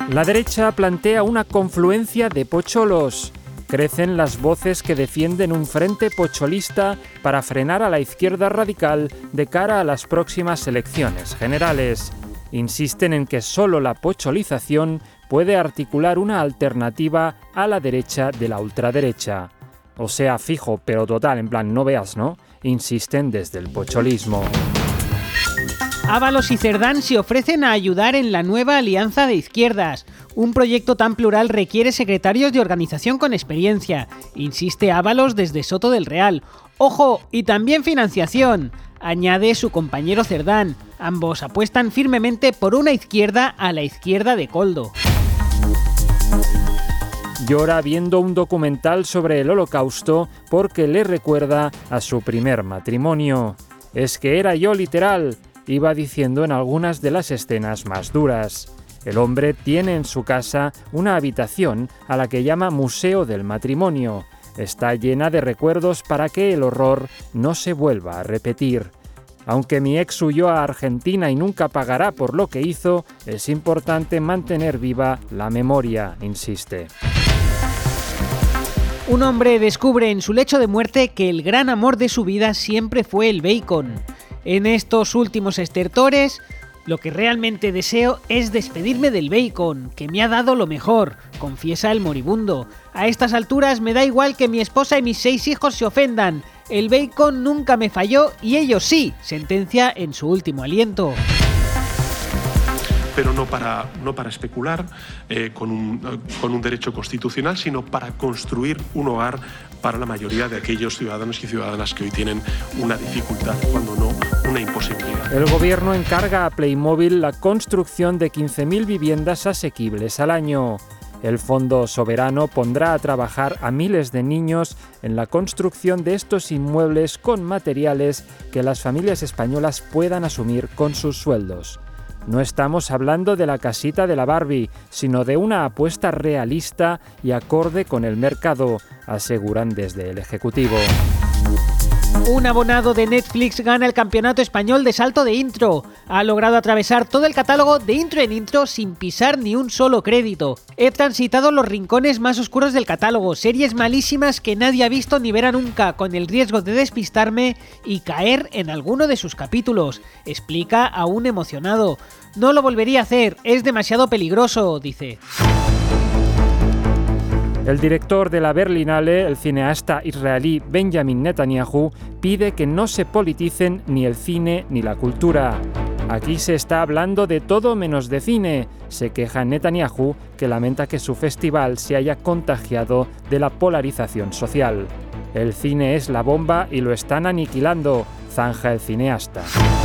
La derecha plantea una confluencia de pocholos. Crecen las voces que defienden un frente pocholista para frenar a la izquierda radical de cara a las próximas elecciones generales. Insisten en que solo la pocholización puede articular una alternativa a la derecha de la ultraderecha. O sea, fijo, pero total, en plan, no veas, ¿no? Insisten desde el pocholismo. Ábalos y Cerdán se ofrecen a ayudar en la nueva Alianza de Izquierdas. Un proyecto tan plural requiere secretarios de organización con experiencia, insiste Ábalos desde Soto del Real. ¡Ojo! Y también financiación, añade su compañero Cerdán. Ambos apuestan firmemente por una izquierda a la izquierda de Koldo. Llora viendo un documental sobre el Holocausto porque le recuerda a su primer matrimonio. Es que era yo literal, iba diciendo en algunas de las escenas más duras. El hombre tiene en su casa una habitación a la que llama Museo del Matrimonio. Está llena de recuerdos para que el horror no se vuelva a repetir. Aunque mi ex huyó a Argentina y nunca pagará por lo que hizo, es importante mantener viva la memoria, insiste. Un hombre descubre en su lecho de muerte que el gran amor de su vida siempre fue el bacon. En estos últimos estertores, lo que realmente deseo es despedirme del bacon, que me ha dado lo mejor, confiesa el moribundo. A estas alturas me da igual que mi esposa y mis 6 hijos se ofendan. El bacon nunca me falló y ellos sí, sentencia en su último aliento. Pero no para especular con un derecho constitucional, sino para construir un hogar para la mayoría de aquellos ciudadanos y ciudadanas que hoy tienen una dificultad, cuando no una imposibilidad. El gobierno encarga a Playmobil la construcción de 15.000 viviendas asequibles al año. El Fondo Soberano pondrá a trabajar a miles de niños en la construcción de estos inmuebles con materiales que las familias españolas puedan asumir con sus sueldos. No estamos hablando de la casita de la Barbie, sino de una apuesta realista y acorde con el mercado, aseguran desde el Ejecutivo. Un abonado de Netflix gana el campeonato español de salto de intro. Ha logrado atravesar todo el catálogo de intro en intro sin pisar ni un solo crédito. He transitado los rincones más oscuros del catálogo, series malísimas que nadie ha visto ni verá nunca, con el riesgo de despistarme y caer en alguno de sus capítulos, explica aún emocionado. No lo volvería a hacer, es demasiado peligroso, dice. El director de la Berlinale, el cineasta israelí Benjamin Netanyahu, pide que no se politicen ni el cine ni la cultura. Aquí se está hablando de todo menos de cine, se queja Netanyahu, que lamenta que su festival se haya contagiado de la polarización social. El cine es la bomba y lo están aniquilando, zanja el cineasta.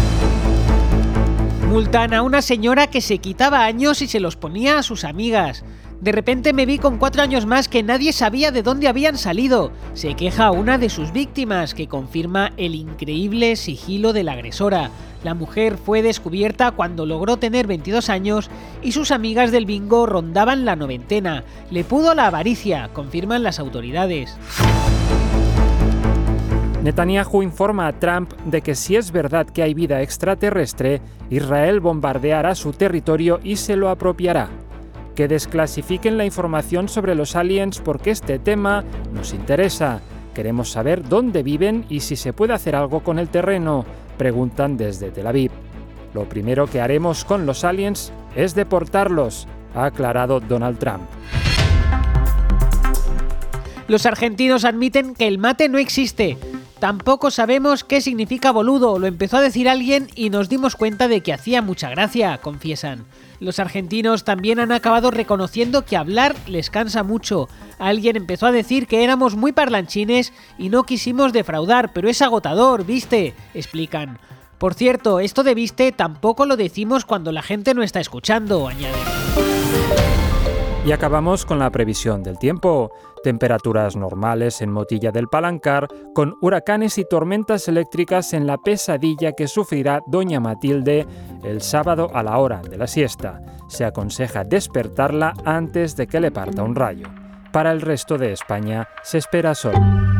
Multan a una señora que se quitaba años y se los ponía a sus amigas. De repente me vi con 4 años más que nadie sabía de dónde habían salido. Se queja una de sus víctimas, que confirma el increíble sigilo de la agresora. La mujer fue descubierta cuando logró tener 22 años y sus amigas del bingo rondaban la 90. Le pudo la avaricia, confirman las autoridades. Netanyahu informa a Trump de que si es verdad que hay vida extraterrestre, Israel bombardeará su territorio y se lo apropiará. Que desclasifiquen la información sobre los aliens porque este tema nos interesa. Queremos saber dónde viven y si se puede hacer algo con el terreno, preguntan desde Tel Aviv. Lo primero que haremos con los aliens es deportarlos, ha aclarado Donald Trump. Los argentinos admiten que el mate no existe. Tampoco sabemos qué significa boludo, lo empezó a decir alguien y nos dimos cuenta de que hacía mucha gracia, confiesan. Los argentinos también han acabado reconociendo que hablar les cansa mucho. Alguien empezó a decir que éramos muy parlanchines y no quisimos defraudar, pero es agotador, ¿viste?, explican. Por cierto, esto de viste tampoco lo decimos cuando la gente no está escuchando, añaden. Y acabamos con la previsión del tiempo. Temperaturas normales en Motilla del Palancar, con huracanes y tormentas eléctricas en la pesadilla que sufrirá Doña Matilde el sábado a la hora de la siesta. Se aconseja despertarla antes de que le parta un rayo. Para el resto de España se espera sol.